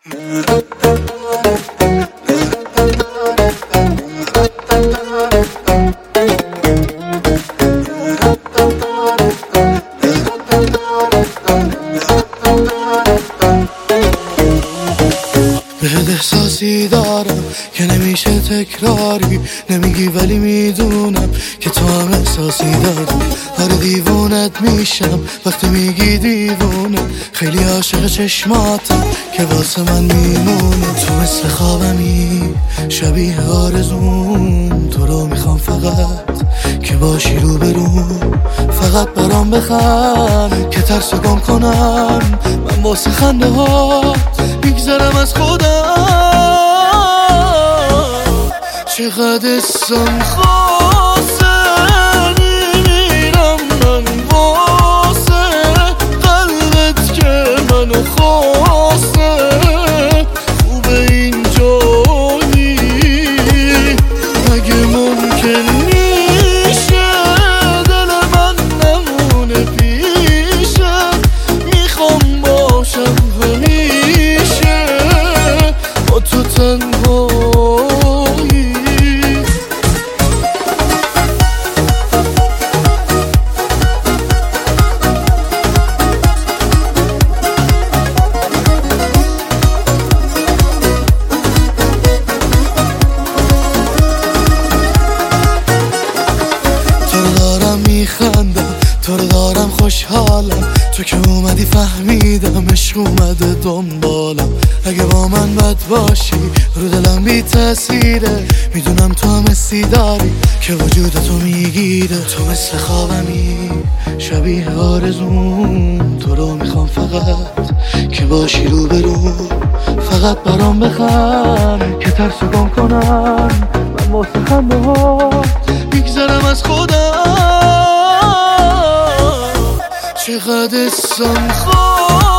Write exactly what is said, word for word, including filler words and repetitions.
بهت احساسی دارم که نمیشه تکراری، نمیگی ولی میدونم که تو هم احساسی داری. آره دیوونت میشم وقتی میگی دیوونه، خیلی عاشق چشماتم که واسه من میمونه. تو مثل خوابمی شبیه آرزوم، تو رو میخوام فقط که باشی رو بروم، فقط برام بخند که ترس گم کنم. من واسه خنده ها میگذرم از خودم، چقدر اسم خواسته میمیرم من واسه قلبت که منو خواسته. خوبه اینجایی مگه ممکن میشه دل من نمونه پیشت، میخوام باشم همیشه با تو تنهایی. میخندم تو رو دارم خوشحالم، تو که اومدی فهمیدم عشق اومده دنبالم. اگه با من بد باشی رو دلم بی تأثیره، میدونم تو هم حسی داری که وجودتو میگیره. تو مثل خوابمی شبیه آرزوم، تو رو میخوام فقط که باشی رو برو، فقط برام بخند که ترسو گم کنم. من واسه خنده ها میگذرم از خودم، چقدر اسم خواه